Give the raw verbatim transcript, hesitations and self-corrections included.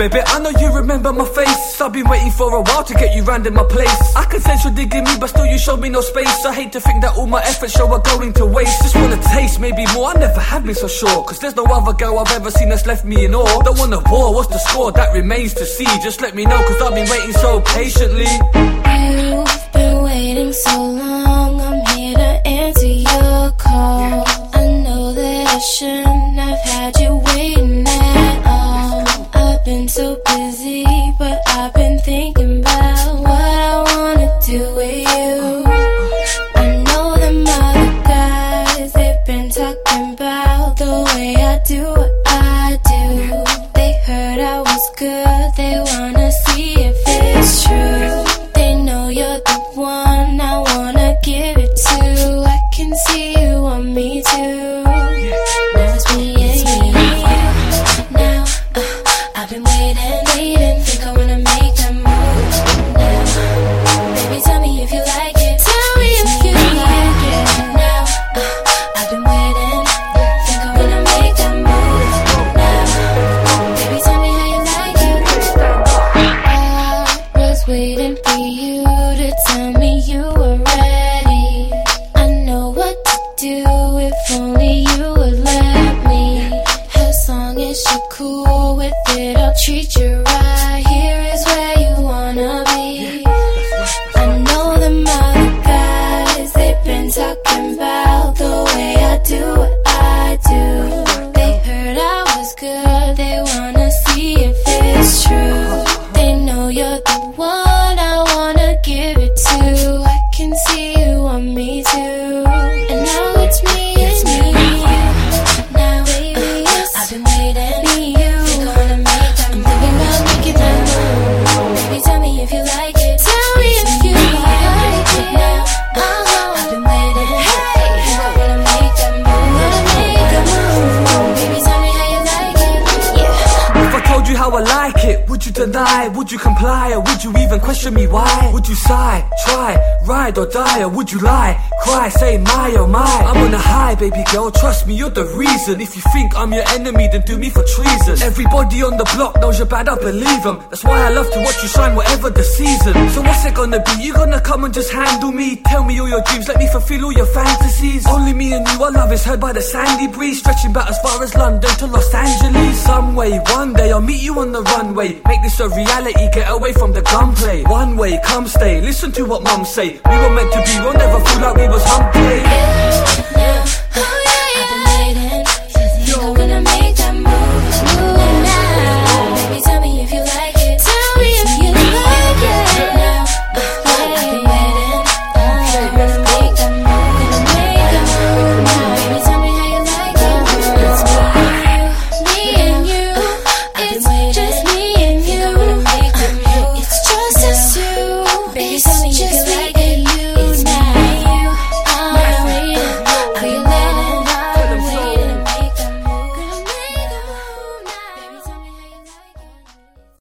baby, I know you remember my face. I've been waiting for a while to get you round in my place. I can sense you're digging me, but still you showed me no space. I hate to think that all my efforts show are going to waste. Just wanna taste, maybe more, I never have been so sure. Cause there's no other girl I've ever seen that's left me in awe. Don't want a war, what's the score? That remains to see. Just let me know, cause I've been waiting so patiently. You've been waiting so long, I'm here to answer your call. I know that I shouldn't have had you waiting at all. I've been so busy, but I've been thinking about what I wanna do with you. I know them other guys, they've been talking about the way I do what I do. They heard I was good, they wanna see if it's true. They know you're the one I wanna give it to. I can see you want me too. Now it's me and you. Now, uh, I've been waiting, waiting. Think I wanna make that move now. Baby, tell me if you like it. Tell me if you like it. Now, uh, I've been waiting. Think I wanna make that move now. Baby, tell me how you like it. I was waiting for you to tell me you were ready. I know what to do if only you would let me. As long as you're cool with it, I'll treat you right. Here is where you wanna be. I know them other guys, they've been talking about the way I do what I do. They heard I was good, they wanna see if it's true. They know you're the one I wanna give it to. I can see you want me too. And now it's me and you. Now, baby, uh, I've been waiting for you. Think I wanna make that move. I'm thinking about making that move. Baby, tell me if you like it. Tell me if you like it. Now, uh, I've been waiting. Hey, think I wanna make that move. Wanna make that move. Baby, tell me how you like it. Yeah. If I told you how I like it, would you deny? Would you comply? Or would you even question me why? Would you sigh, try, ride or die? Or would you lie, cry, say my oh my? I'm on a high, baby girl, trust me, you're the reason. If you think I'm your enemy, then do me for treason. Everybody on the block knows you're bad, I believe them. That's why I love to watch you shine whatever the season. So what's it gonna be? You gonna come and just handle me? Tell me all your dreams, let me fulfill all your fantasies. Only me and you, our love is heard by the sandy breeze, stretching back as far as London to Los Angeles. Some way, one day I'll meet you on the runway. Make this a reality, get away from the gunplay. One way, come stay, listen to what mum say. We were meant to be, we'll never fall out